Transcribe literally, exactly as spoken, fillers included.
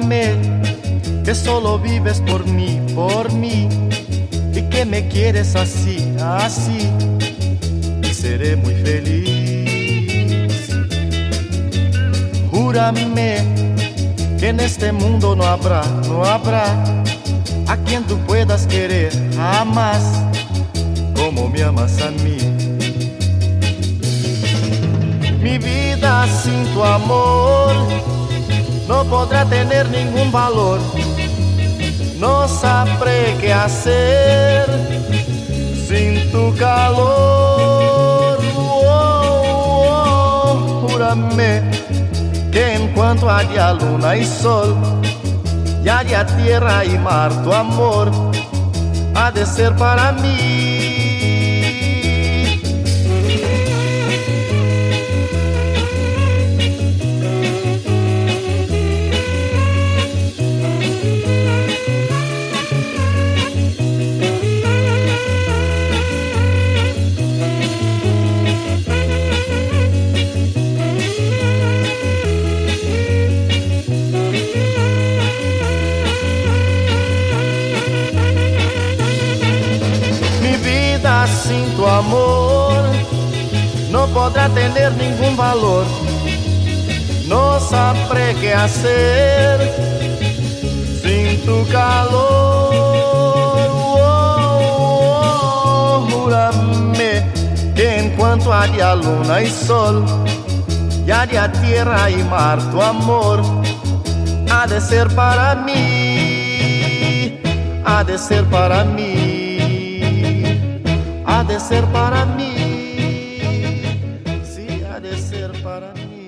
Júrame que solo vives por mí, por mí, y que me quieres así, así, y seré muy feliz. Júrame que en este mundo no habrá, no habrá a quien tú puedas querer jamás como me amas a mí. Mi vida sin tu amor no podrá tener ningún valor. No sabré qué hacer sin tu calor. Oh, oh, júrame que en cuanto haya luna y sol y haya tierra y mar, tu amor ha de ser para mí. Sin tu amor no podrá tener ningún valor. No sabré qué hacer sin tu calor. Oh, oh, júrame que en cuanto haya luna y sol y haya tierra y mar, tu amor ha de ser para mí, ha de ser para mí. Ha de ser para mí, sí, ha de ser para mí.